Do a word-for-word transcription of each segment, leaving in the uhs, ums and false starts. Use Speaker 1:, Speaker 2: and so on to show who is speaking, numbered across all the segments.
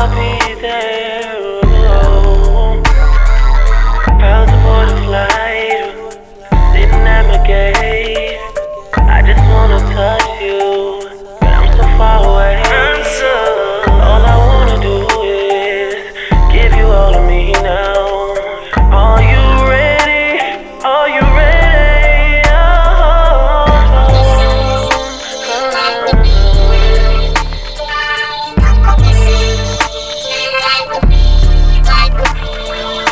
Speaker 1: I'll be there. Oh, proud to board a flight, sitting at my gate. I just wanna touch you, but I'm so far away. All I wanna do is give you all of me now. Are you ready? Are you ready? Oh,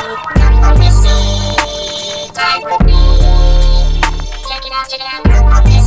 Speaker 2: Check it out, check it out.